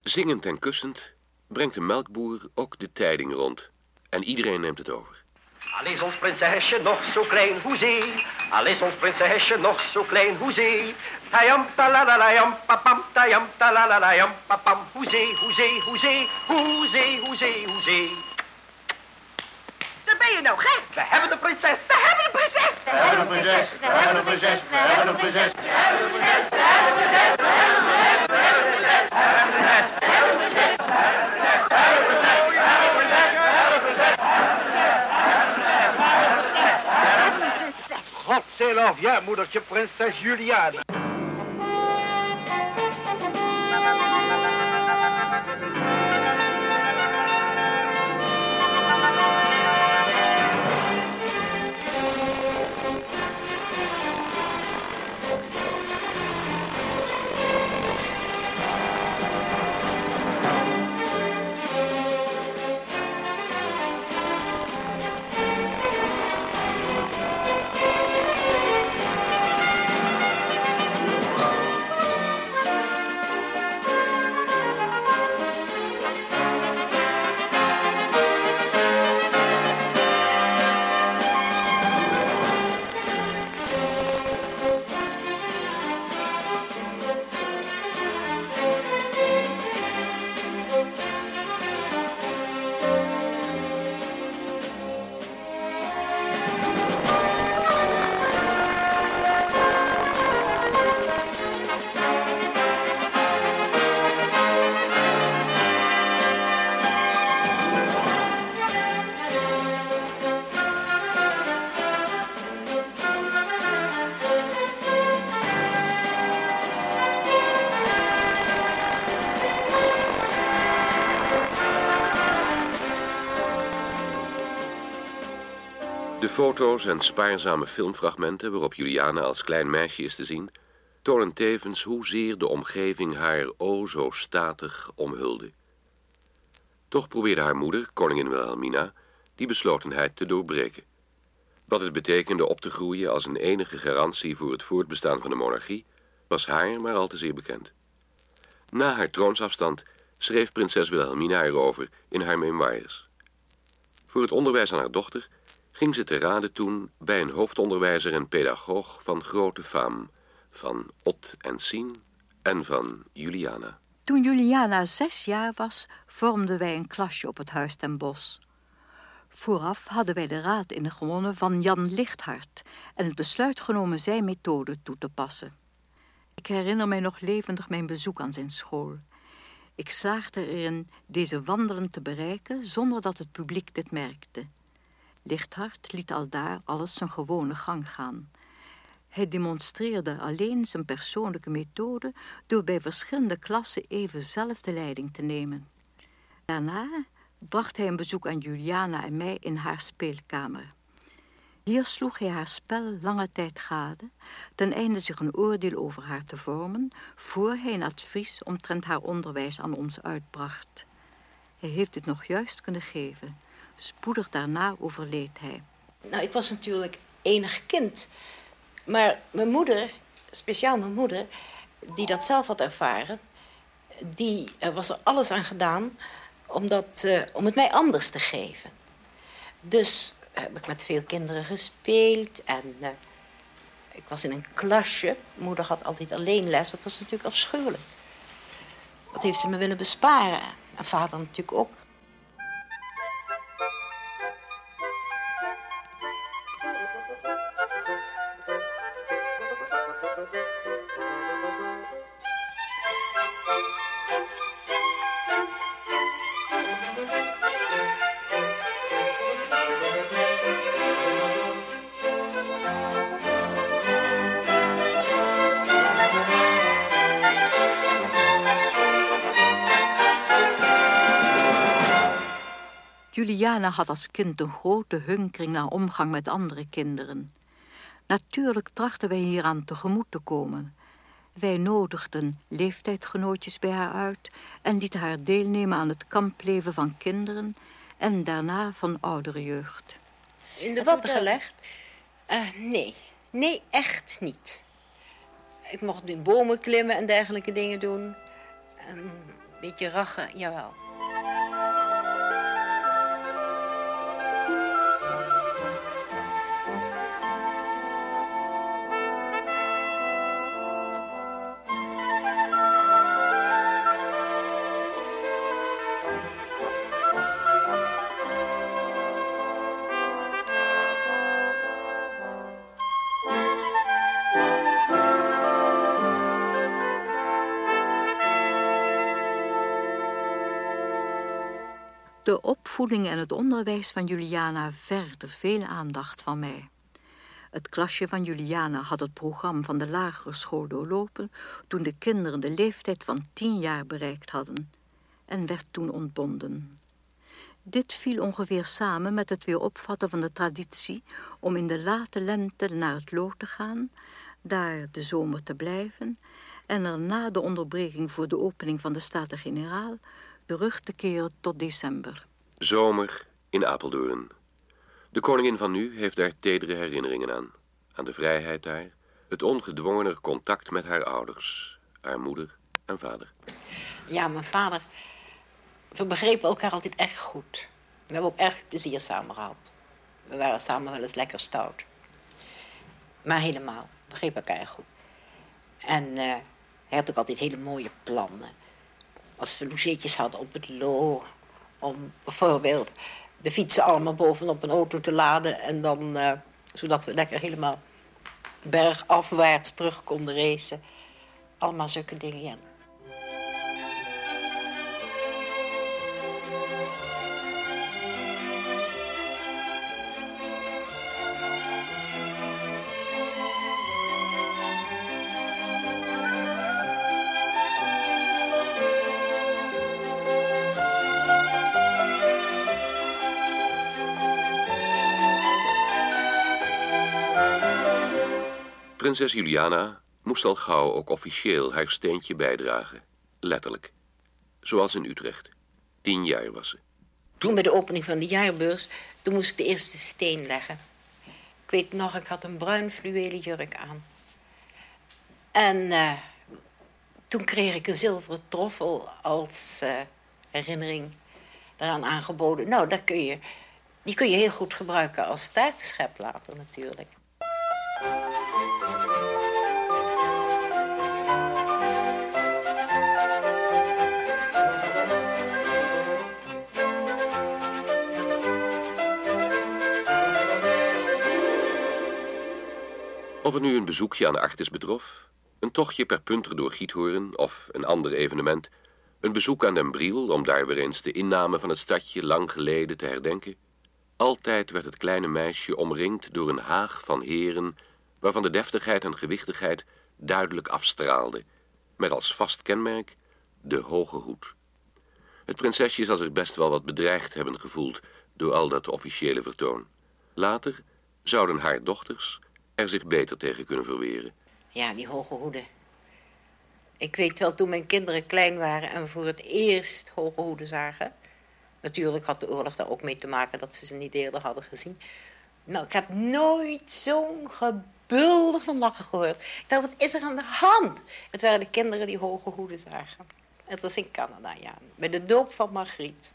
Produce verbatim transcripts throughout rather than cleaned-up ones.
Zingend en kussend brengt de melkboer ook de tijding rond. En iedereen neemt het over. Al is ons prinsesje nog zo klein, hoezee. Al is ons prinsesje nog zo klein, hoezee. Tayam talalayam papam, tayam talalayam papam. Hoezee, hoezee, hoezee, hoezee, hoezee, hoezee. Daar ben je nou gek. We hebben de prinses. We hebben de prinses. We hebben de prinses. We hebben de prinses. We hebben de prinses. We hebben de prinses. We hebben de prinses. We hebben de prinses. We hebben de prinses. We hebben de prinses. We hebben de prinses. Godzijlof, ja, moedertje, prinses Juliana. De foto's en spaarzame filmfragmenten waarop Juliana als klein meisje is te zien, tonen tevens hoezeer de omgeving haar o zo statig omhulde. Toch probeerde haar moeder, koningin Wilhelmina, die beslotenheid te doorbreken. Wat het betekende op te groeien als een enige garantie voor het voortbestaan van de monarchie, was haar maar al te zeer bekend. Na haar troonsafstand schreef prinses Wilhelmina erover in haar memoires. Voor het onderwijs aan haar dochter ging ze te raden toen bij een hoofdonderwijzer en pedagoog van grote faam, van Ot en Sien en van Juliana. Toen Juliana zes jaar was, vormden wij een klasje op het Huis ten Bosch. Vooraf hadden wij de raad ingewonnen van Jan Lichthart en het besluit genomen zijn methode toe te passen. Ik herinner mij nog levendig mijn bezoek aan zijn school. Ik slaagde erin deze wandelen te bereiken zonder dat het publiek dit merkte. Lichthart liet aldaar alles zijn gewone gang gaan. Hij demonstreerde alleen zijn persoonlijke methode door bij verschillende klassen even zelf de leiding te nemen. Daarna bracht hij een bezoek aan Juliana en mij in haar speelkamer. Hier sloeg hij haar spel lange tijd gade, ten einde zich een oordeel over haar te vormen, voor hij een advies omtrent haar onderwijs aan ons uitbracht. Hij heeft dit nog juist kunnen geven. Spoedig daarna overleed hij. Nou, ik was natuurlijk enig kind. Maar mijn moeder, speciaal mijn moeder, die dat zelf had ervaren, die uh, was er alles aan gedaan om, dat, uh, om het mij anders te geven. Dus heb ik met veel kinderen gespeeld en uh, ik was in een klasje. Moeder had altijd alleen les, dat was natuurlijk afschuwelijk. Dat heeft ze me willen besparen. En vader natuurlijk ook. Juliana had als kind een grote hunkering naar omgang met andere kinderen. Natuurlijk trachten wij hieraan tegemoet te komen. Wij nodigden leeftijdgenootjes bij haar uit en lieten haar deelnemen aan het kampleven van kinderen en daarna van oudere jeugd. In de watten gelegd? Uh, nee, nee, echt niet. Ik mocht in bomen klimmen en dergelijke dingen doen. En Beetje rachen, jawel. De opvoeding en het onderwijs van Juliana vergde veel aandacht van mij. Het klasje van Juliana had het programma van de lagere school doorlopen toen de kinderen de leeftijd van tien jaar bereikt hadden en werd toen ontbonden. Dit viel ongeveer samen met het weer opvatten van de traditie om in de late lente naar het Loo te gaan, daar de zomer te blijven en er na de onderbreking voor de opening van de Staten-Generaal terug te keren tot december. Zomer in Apeldoorn. De koningin van nu heeft daar tedere herinneringen aan. Aan de vrijheid daar, het ongedwongener contact met haar ouders, haar moeder en vader. Ja, mijn vader, we begrepen elkaar altijd erg goed. We hebben ook erg plezier samen gehad. We waren samen wel eens lekker stout. Maar helemaal, we begrepen elkaar erg goed. En uh, hij had ook altijd hele mooie plannen. Als we logeetjes hadden op het Loo, om bijvoorbeeld de fietsen allemaal bovenop een auto te laden en dan, uh, zodat we lekker helemaal bergafwaarts terug konden racen. Allemaal zulke dingen, ja. Prinses Juliana moest al gauw ook officieel haar steentje bijdragen. Letterlijk. Zoals in Utrecht. Tien jaar was ze. Toen bij de opening van de jaarbeurs, toen moest ik de eerste steen leggen. Ik weet nog, ik had een bruin fluwelen jurk aan. En uh, toen kreeg ik een zilveren troffel als uh, herinnering daaraan aangeboden. Nou, dat kun je, die kun je heel goed gebruiken als taartenschep later natuurlijk. Of het nu een bezoekje aan Artis betrof, een tochtje per punter door Giethoorn of een ander evenement, een bezoek aan Den Briel om daar weer eens de inname van het stadje lang geleden te herdenken, altijd werd het kleine meisje omringd door een haag van heren waarvan de deftigheid en gewichtigheid duidelijk afstraalde, met als vast kenmerk de hoge hoed. Het prinsesje zal zich best wel wat bedreigd hebben gevoeld door al dat officiële vertoon. Later zouden haar dochters er zich beter tegen kunnen verweren. Ja, die hoge hoeden. Ik weet wel, toen mijn kinderen klein waren en we voor het eerst hoge hoeden zagen. Natuurlijk had de oorlog daar ook mee te maken dat ze ze niet eerder hadden gezien. Nou, ik heb nooit zo'n gebulder van lachen gehoord. Ik dacht, wat is er aan de hand? Het waren de kinderen die hoge hoeden zagen. Het was in Canada, ja. Bij de doop van Margriet.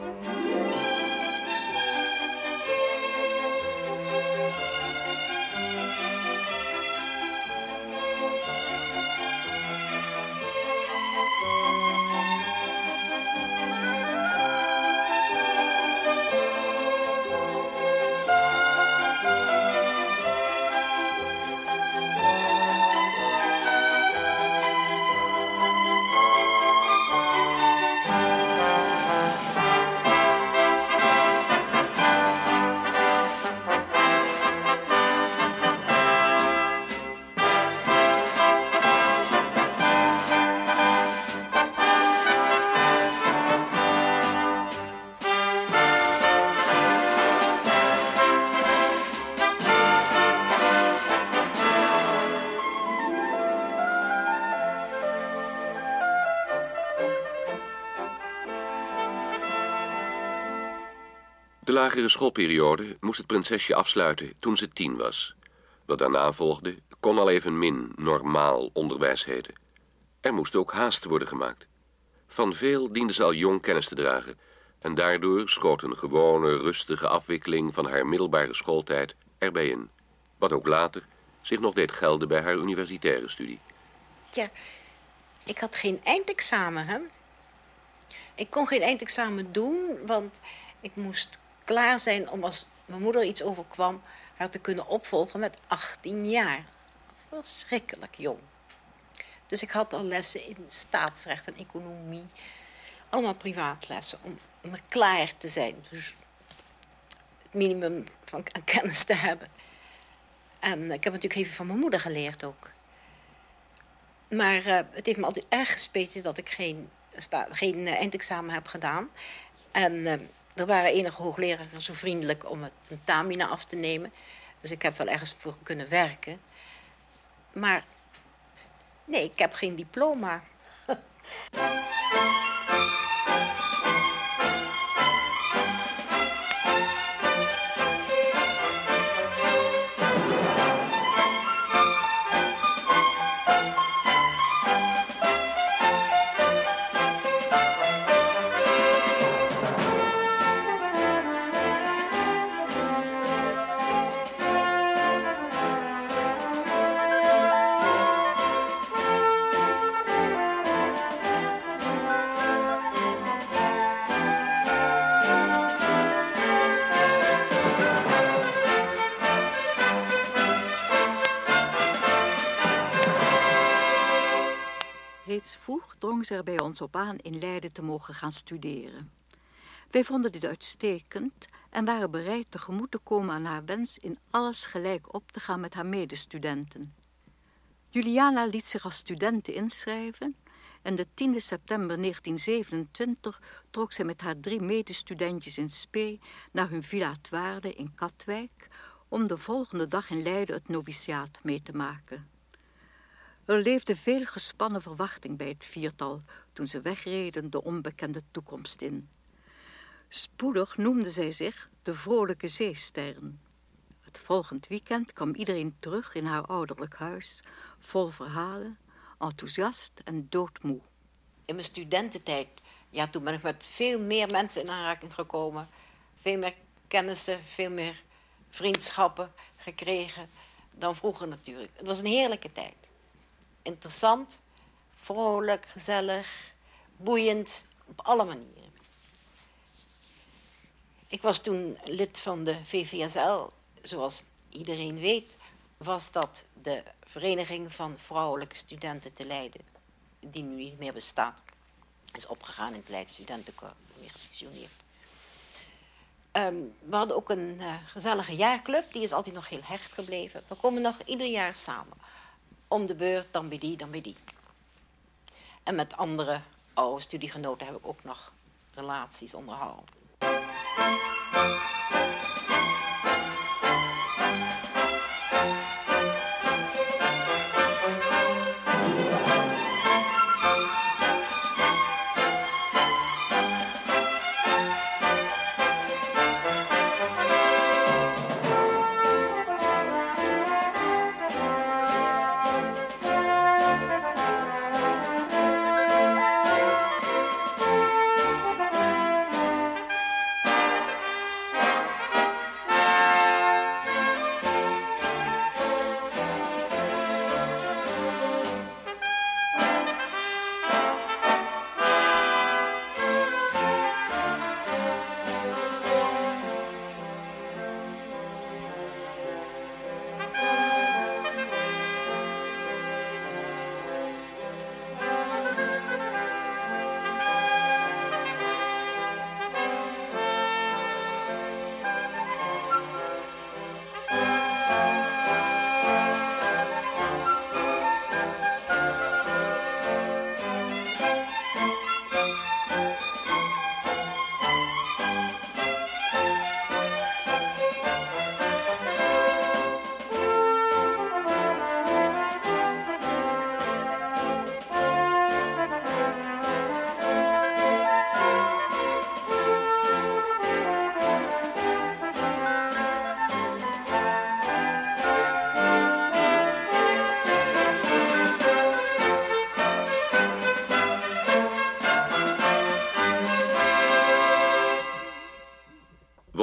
De lagere schoolperiode moest het prinsesje afsluiten toen ze tien was. Wat daarna volgde kon al evenmin normaal onderwijs heten. Er moest ook haast worden gemaakt. Van veel diende ze al jong kennis te dragen en daardoor schoot een gewone, rustige afwikkeling van haar middelbare schooltijd erbij in. Wat ook later zich nog deed gelden bij haar universitaire studie. Ja, ik had geen eindexamen, hè. Ik kon geen eindexamen doen, want ik moest klaar zijn om als mijn moeder iets overkwam haar te kunnen opvolgen met achttien jaar. Verschrikkelijk jong. Dus ik had al lessen in staatsrecht en economie. Allemaal privaatlessen om, om er klaar te zijn. Dus het minimum van aan kennis te hebben. En ik heb natuurlijk even van mijn moeder geleerd ook. Maar uh, het heeft me altijd erg gespeten dat ik geen, sta, geen uh, eindexamen heb gedaan. En uh, er waren enige hoogleraren zo vriendelijk om het tentamina af te nemen. Dus ik heb wel ergens voor kunnen werken. Maar nee, ik heb geen diploma. Reeds vroeg drong ze er bij ons op aan in Leiden te mogen gaan studeren. Wij vonden dit uitstekend en waren bereid tegemoet te komen aan haar wens in alles gelijk op te gaan met haar medestudenten. Juliana liet zich als studente inschrijven en de tiende september negentien zevenentwintig trok zij met haar drie medestudentjes in spe naar hun villa Het Waarde in Katwijk om de volgende dag in Leiden het noviciaat mee te maken. Er leefde veel gespannen verwachting bij het viertal toen ze wegreden de onbekende toekomst in. Spoedig noemde zij zich de Vrolijke Zeestern. Het volgend weekend kwam iedereen terug in haar ouderlijk huis, vol verhalen, enthousiast en doodmoe. In mijn studententijd, ja, toen ben ik met veel meer mensen in aanraking gekomen. Veel meer kennissen, veel meer vriendschappen gekregen dan vroeger natuurlijk. Het was een heerlijke tijd. Interessant, vrolijk, gezellig, boeiend, op alle manieren. Ik was toen lid van de V V S L. Zoals iedereen weet, was dat de Vereniging van Vrouwelijke Studenten te Leiden, die nu niet meer bestaat. Is opgegaan in het Leids Studentenkorps, weer gefusioneerd. Um, we hadden ook een uh, gezellige jaarclub, die is altijd nog heel hecht gebleven. We komen nog ieder jaar samen. Om de beurt, dan bij die, dan bij die. En met andere oude studiegenoten heb ik ook nog relaties onderhouden.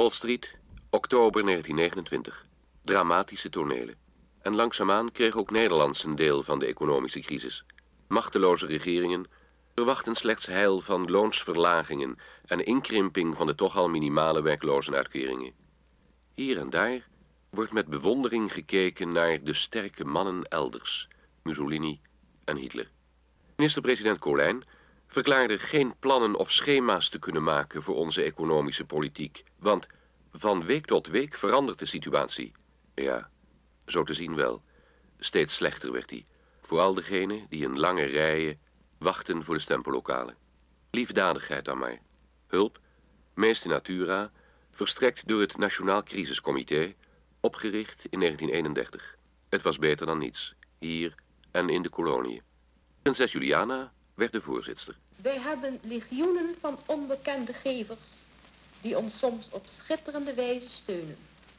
Wall Street, oktober negentien negenentwintig. Dramatische tonelen. En langzaamaan kreeg ook Nederland zijn deel van de economische crisis. Machteloze regeringen verwachten slechts heil van loonsverlagingen en inkrimping van de toch al minimale werklozenuitkeringen. Hier en daar wordt met bewondering gekeken naar de sterke mannen elders, Mussolini en Hitler. Minister-president Colijn verklaarde geen plannen of schema's te kunnen maken voor onze economische politiek, want van week tot week verandert de situatie. Ja, zo te zien wel. Steeds slechter werd hij. Vooral degenen die in lange rijen wachten voor de stempellokalen. Liefdadigheid dan maar. Hulp, meest in natura, verstrekt door het Nationaal Crisiscomité, opgericht in negentien eenendertig. Het was beter dan niets, hier en in de koloniën. Prinses Juliana werd de voorzitster. Wij hebben legioenen van onbekende gevers die ons soms op schitterende wijze steunen.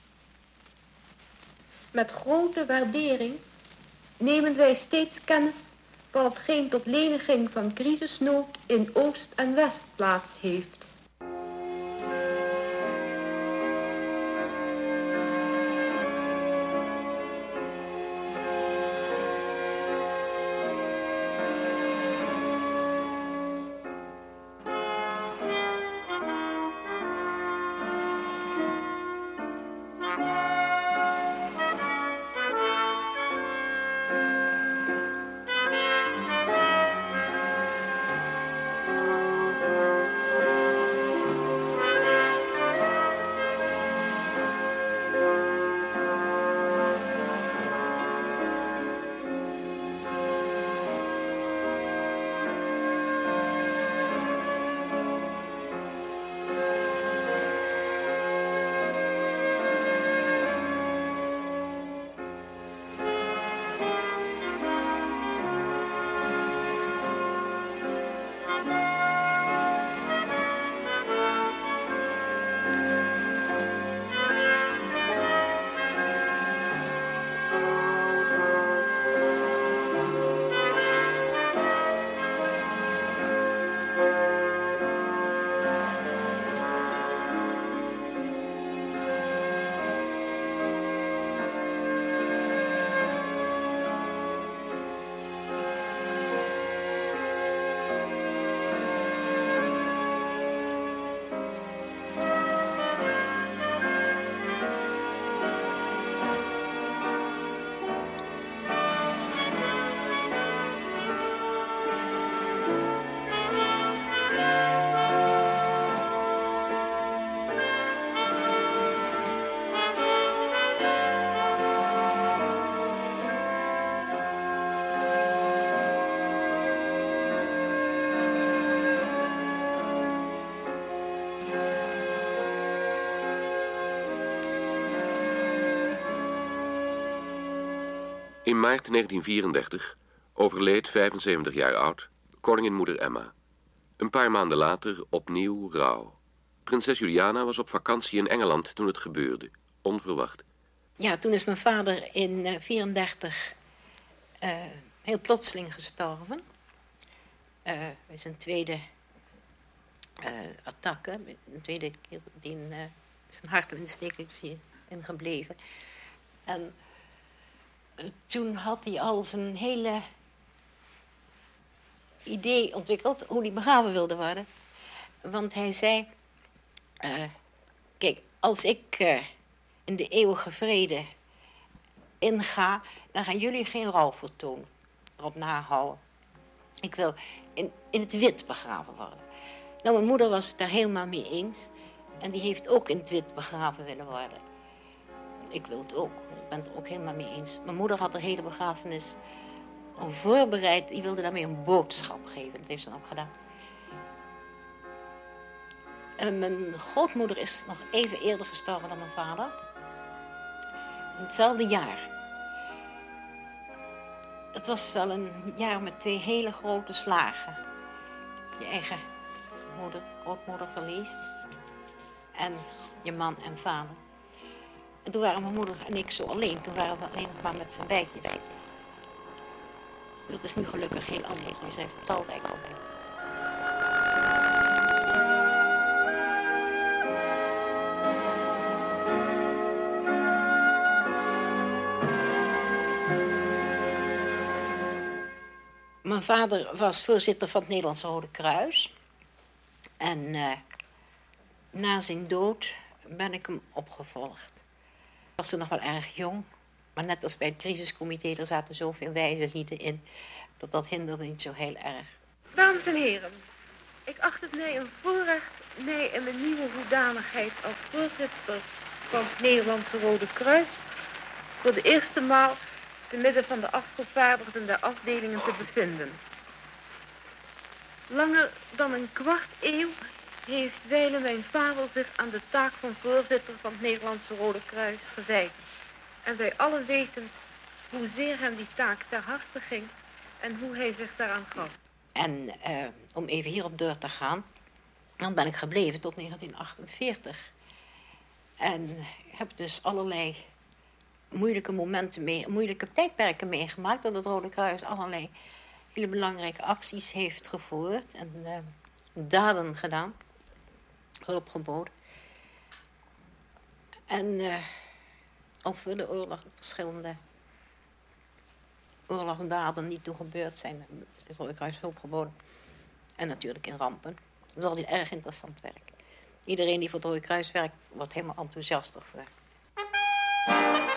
Met grote waardering nemen wij steeds kennis van hetgeen tot leniging van crisisnood in Oost en West plaats heeft. In maart negentien vierendertig overleed, vijfenzeventig jaar oud, koningin moeder Emma. Een paar maanden later opnieuw rouw. Prinses Juliana was op vakantie in Engeland toen het gebeurde. Onverwacht. Ja, toen is mijn vader in uh, vierendertig uh, heel plotseling gestorven. Uh, bij zijn tweede uh, attacke. Een tweede keer die uh, zijn hart in de steek is in gebleven. En uh, toen had hij al zijn hele idee ontwikkeld hoe hij begraven wilde worden. Want hij zei, uh, kijk, als ik uh, in de eeuwige vrede inga, dan gaan jullie geen rouw vertonen, erop nahouden. Ik wil in, in het wit begraven worden. Nou, mijn moeder was het daar helemaal mee eens. En die heeft ook in het wit begraven willen worden. Ik wil het ook. Ik ben het er ook helemaal mee eens. Mijn moeder had de hele begrafenis al voorbereid. Die wilde daarmee een boodschap geven. Dat heeft ze dan ook gedaan. En mijn grootmoeder is nog even eerder gestorven dan mijn vader. In hetzelfde jaar. Het was wel een jaar met twee hele grote slagen. Je eigen moeder, grootmoeder verliest. En je man en vader. En toen waren mijn moeder en ik zo alleen. Toen waren we alleen nog maar met z'n beidjes. Dat is nu gelukkig heel anders. Nu zijn we talrijk op. Mijn vader was voorzitter van het Nederlandse Rode Kruis. En uh, na zijn dood ben ik hem opgevolgd. Ik was toen nog wel erg jong. Maar net als bij het crisiscomité, er zaten zoveel wijze lieden in, dat dat hinderde niet zo heel erg. Dames en heren, ik acht het mij een voorrecht mij in mijn nieuwe hoedanigheid als voorzitter van het Nederlandse Rode Kruis voor de eerste maal te midden van de afgevaardigden der afdelingen te bevinden. Langer dan een kwart eeuw heeft wijlen mijn vader zich aan de taak van voorzitter van het Nederlandse Rode Kruis gewijd. En wij allen weten hoezeer hem die taak ter harte ging en hoe hij zich daaraan gaf. En uh, om even hierop door te gaan, dan ben ik gebleven tot negentien achtenveertig. En heb dus allerlei moeilijke momenten mee, moeilijke tijdperken meegemaakt, dat het Rode Kruis allerlei hele belangrijke acties heeft gevoerd en uh, daden gedaan, hulp geboden. En uh, al voor de oorlog verschillende oorlogsdaden die toen gebeurd zijn, is het Rode Kruis hulp geboden. En natuurlijk in rampen. Dat is altijd erg interessant werk. Iedereen die voor het Rode Kruis werkt, wordt helemaal enthousiast voor.